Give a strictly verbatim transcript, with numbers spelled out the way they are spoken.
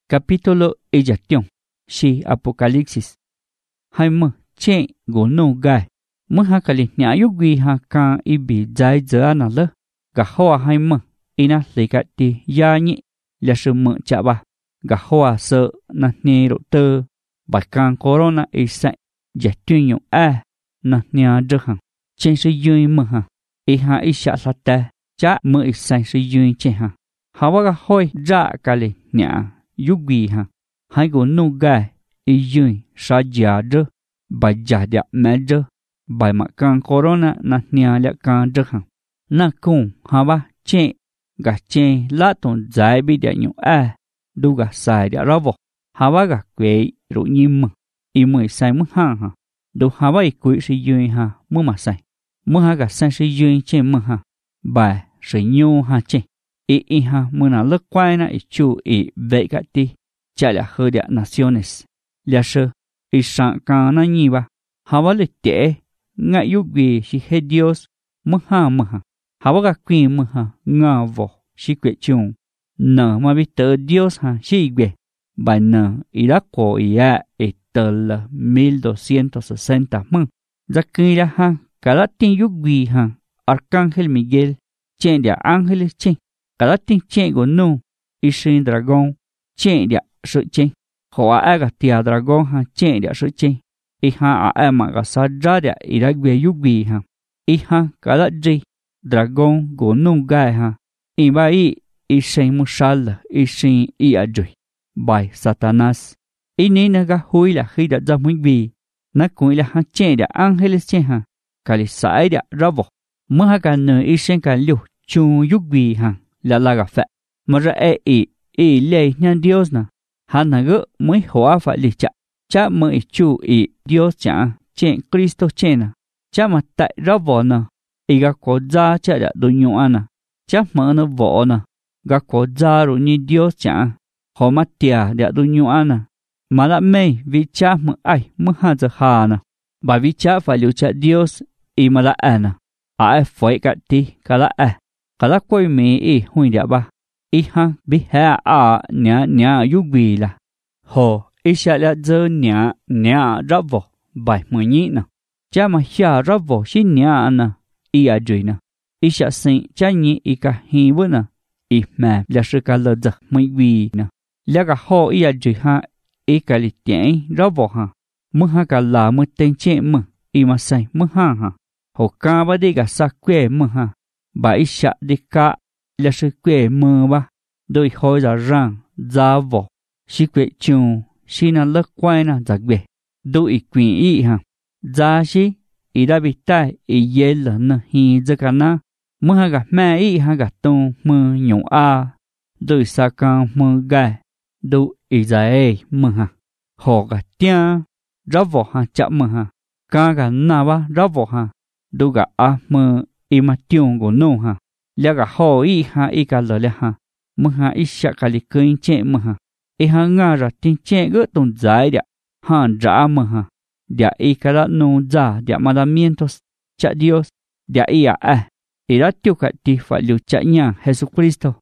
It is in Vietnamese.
Capítulo ellation, si Apocalipsis. Hai mơ chen go no gai. Mơ ha kali nya yu gui ha ka ibi zai zơ na lơ. Ga hoa hai mơ ina lika ti ya nyi la sư mơ cha ba. Ga hoa sơ na nê ro tơ. Ba kan corona isai ja tuyên yung a na nya dơ hằng. Chen sư yui mơ ha. I ha isha sa ta cha mơ isai sư yui chen ha. Hawa ga hoi ra kali nya yu gui ha. Hai go no gai i yui sa ja dơ. Ba ja dia me dơ. Bài mặt càng corona na nia lẹ càng rực hằng. Na cùng hà ba chê gà chê lá tồn giải bị địa nhũ a. Đu gà xài địa rô vô. Hà ba gà quế rủ nhi mừng. I mười xài mừng hăng hả. Đu hà ba i quỷ sĩ duyên hà mừng mà xài. Mừng hà gà xài sĩ duyên chê mừng hả. Bài sĩ nhô hà chê. I i hà mừng nà lức quay na i chú i vệ gà ti. Chà lẹ hơ địa naciones. Lẹ sơ i sẵn càng na nhi ba. Hà ba lịch tệ. Nga yu gui si he Dios maha maha. Hawa ga quy maha nga vo si kwe chung. Nờ ma bi tờ Dios ha si gwe. Ba nờ ira ko ia e tờ la mil doscientos sesenta mừng. Za kira ha kalatin yu gui ha. Arcángel Miguel chen dia ángeles chen. Kalatin chen go no. Ishin dragon chen dia su chen. Hoa aga tia dragon ha chen dia su chen. Iha a ema ga sajada iragwe yugi ha. Iha kala j dragon go no gai ha. Iba i ishin mushala ishin i ajui. By Satanas. Ini naga huila hida za mwibi. Na kuila ha chen da angeles chen ha. Kali sai da ravo. Maha ka no ishin ka liu chung yugi ha. La la ga fa. Mara e i i le nyan Dios na. Ha naga mwi hoa fa li cha. Cha mơ i chu i Dios cha chen Cristo chena. Cha ma tại ra vò na. I ga có za cha da do nyo ana. Cha mơ na vò na. Ga có za ro ni Dios cha. Ho ma tia da do nyo ana. Ma la mei vi cha mơ ai mơ ha za ha na. Ba vi cha fa liu cha Dios i ma la ana. A e foi ka ti ka la e. Ka la koi me i hui da ba. I ha bi ha a nya nya yu bi la. Ho. Isha la dơ nhã nhã rắp vô bài mười nhị nè. Cha mà xa rắp vô xí nhã nè. I à dùi nè. Isha sinh cha nhị i ka hi bơ nè. I mẹ là sư ca lơ dật mười vi nè. Là ka hò i à dùi ha. I ka li tiễn rắp vô ha. Mơ ha ka là mơ tên chê mơ. I mà say mơ ha ha. Hồ ca ba đi ka sa quê mơ ha. Bà isha đi ka là sư quê mơ ba. Đôi khói ra ràng ra vô. Xí quê chung. Xí na lơ quay na giặc bể. Đu i quyền y ha. Giá xí. I đã bị tai. I dê lỡ nơ hi dơ ca na. Mơ ha gà mẹ y ha gà tôn mơ nhổ a. Đu i sa ca mơ gai. Đu i giá ê mơ ha. Hồ gà tia. Rá vỏ ha chạ mơ ha. Ca gà na ba rá vỏ ha. Đu gà a mơ i ma tiong gồ nô ha. Lẹ gà hồ y ha i ca lỡ lẹ ha. Mơ ha i xa ca li cơ in chệ mơ ha. I ha nga ra tin che gỡ tồn giải địa. Han ra mơ ha. Địa i ka la no za địa mandamientos. Cha Dios. Địa i a a. I ra tiêu cả ti phải liu cha nhà Jesus Cristo.